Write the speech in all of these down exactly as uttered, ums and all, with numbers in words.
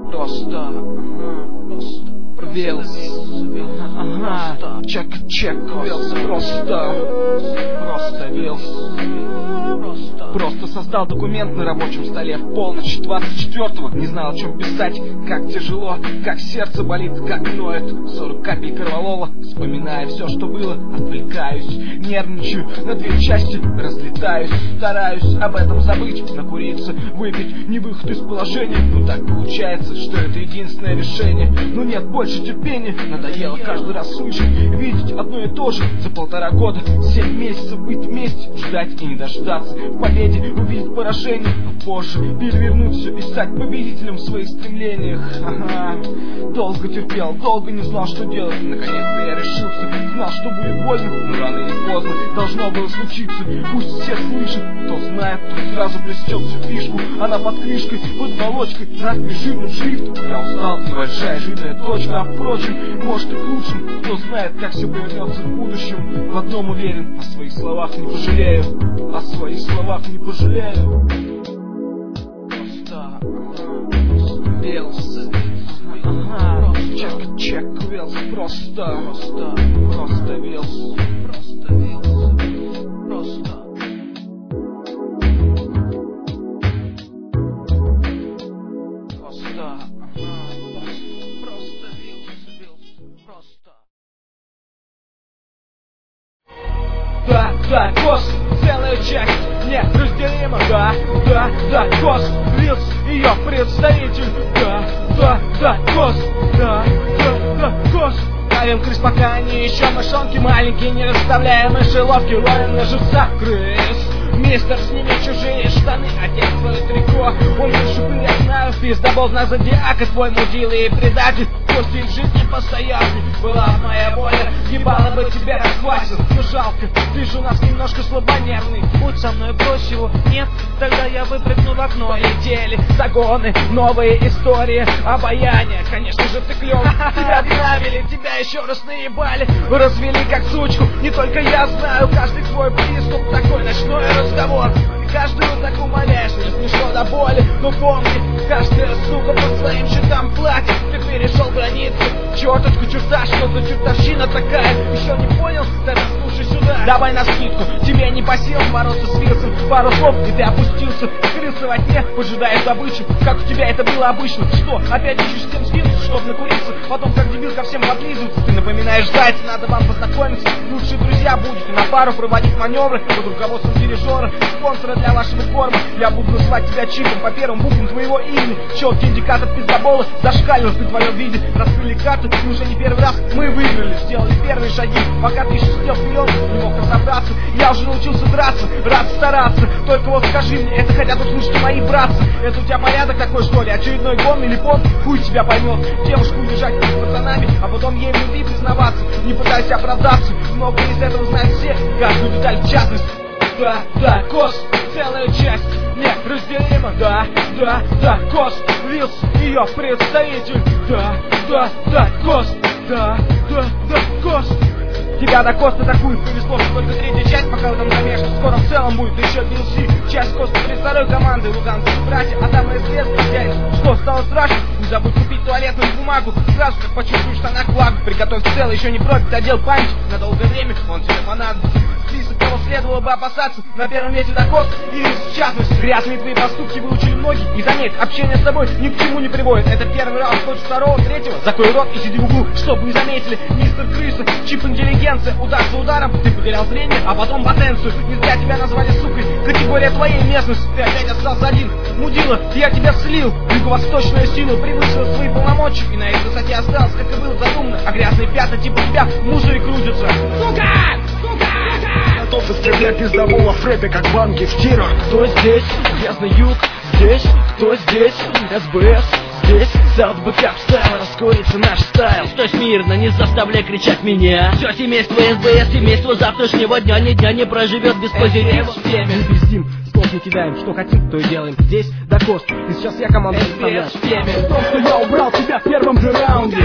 Просто, ага, просто Вилс, ага, чек-чек, Вилс, просто, просто Вилс. Просто создал документ на рабочем столе в полночь двадцать четвёртого. Не знал, о чем писать, как тяжело, как сердце болит, как ноет. Сорок капель корвалола, вспоминая все, что было. Отвлекаюсь, нервничаю, на две части разлетаюсь. Стараюсь об этом забыть, накуриться, выпить. Не выход из положения, но так получается, что это единственное решение. Но нет больше терпения, надоело каждый раз слышать, видеть одно и то же. За полтора года, семь месяцев быть вместе, ждать и не дождаться. В победе увидеть поражение, а позже перевернуть все и стать победителем в своих стремлениях. Ага. Долго терпел, долго не знал, что делать. Наконец-то я решился, знал, что будет больно, но рано или поздно должно было случиться. Пусть все слышат, кто знает, тот сразу блестет всю фишку. Она под крышкой, под молочкой, надпись жирным шрифтом. Я устал, небольшая жирная точка, а впрочем, может и к лучшему. Кто знает, как все повернется в будущем. В одном уверен, о своих словах не пожалею. О своих словах не пожалею. Просто, Вилс, ага, чек-чек, Вилс, просто, просто, просто Вилс, просто Вилс, просто. Просто, ага, просто Вилс, Вилс, просто. Да, да, Кос, целая часть неразделима. Да, да, да, Кос, Вилс, ее представитель. Да, да, да, Кос, да, да, да, Кос. Ловим крыс, пока они еще мышонки маленькие, не расставляем мышеловки, ловим на живца крыс. Мистер, сними чужие штаны, одень свое трико. Он лучше бы, я знаю, пиздобол знак зодиака. Твой мудила и предатель, кости в жизни постоянный. Была моя воля, ебало бы тебя расхватил. Но жалко, ты же у нас немножко слабонервный. Будь со мной, брось его, нет, тогда я выпрыгну в окно. Летели загоны, новые истории, обаяние. Конечно же ты клёв, тебя отправили, тебя еще раз наебали. Развели как сучку, не только я знаю. Каждый твой приступ, такой ночной разговор. И каждую так умоляешь, мне смешно до боли. Но помни, каждая сука по своим счетам платит. Ты перешел границу, черточку, чертаж, что за чертовщина такая? Еще не понял? Тогда слушай сюда. Давай на скидку, тебе не по силам бороться с вирусом. Пару слов, и ты опустился. Крыса во тьме поджидает добычу. Как у тебя это было обычно? Что, опять ищешь с кем сдвинуться, чтоб накуриться? Потом как дебил ко всем подлизываться. Ты напоминаешь зайца, надо вам познакомиться. Лучшие друзья будете на пару проводить маневры под руководством дирижера, спонсора для вашего корма. Я буду называть тебя чипом по первым буквам твоего имени. Четкий индикатор пиздобола зашкаливал при твоем виде. Раскрыли карты, и уже не первый раз мы выиграли. Сделали первые шаги, пока ты еще сидел вперед, не мог разобраться. Я уже научился драться, рад стараться. Только вот скажи мне, это хотят услышать мои братцы. Это у тебя порядок такой, что ли? Очередной гон или понт? Хуй тебя поймет. Девушку удержать с пацанами, а потом ей в любви признаваться. Не пытайся оправдаться, много из этого знают все, каждую деталь в частности. Да, да, Кос, целая часть неразделима. Да, да, да, Кос, Вилс, ее представитель. Да, да, да, Кос, да, да, да, Кос. Тебя до Коста такую повезло, что только третья часть пока в этом замешана. Скоро в целом будет еще ди эл си. Часть Коста при второй команды, луганские братья, а там и известно взять. Что стало страшно? Не забудь купить туалетную бумагу. Сразу как почувствуешь штанах влагу. Приготовь целый, еще не пробит отдел памяти. На долгое время он тебе понадобится. Список, кого следовало бы опасаться. На первом месте доход и в частности. Грязные твои поступки выучили многие. И заметь, общение с тобой ни к чему не приводит. Это первый раз, хочешь второго, третьего. Закрой рот и сиди в углу, чтобы не заметили. Мистер Крыса, чип интеллигенция. Удар за ударом, ты потерял зрение, а потом потенцию. Не зря тебя назвали сукой. Категория твоей местности, ты опять остался один. Мудила, я тебя слил. Юго-восточная сила превысила свои полномочия. И на этой высоте осталось, как и было задумано. А грязные пятна типа тебя в мусоре крутятся. Сука! Сука! Готов истреблять пиздоболов в рэпе, как банки в тирах. Кто здесь? Грязный юг. Здесь? Кто здесь? эс бэ эс. Здесь South Backup Style, раскурится наш стайл. Стой смирно, не заставляй кричать меня. Все семейство эс бэ эс, семейство завтрашнего дня ни дня не проживет без позитива. Мы пиздим, слов не кидаем, что хотим, то и делаем. Здесь до Кост, и сейчас я команду составляю. В том, что я убрал тебя в первом же раунде.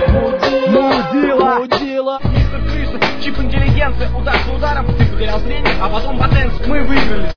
Мудила, Мудила. Мистер Крыса, чип интеллигенция. Удар за ударом, ты потерял зрение, а потом потенцию. Мы выиграли.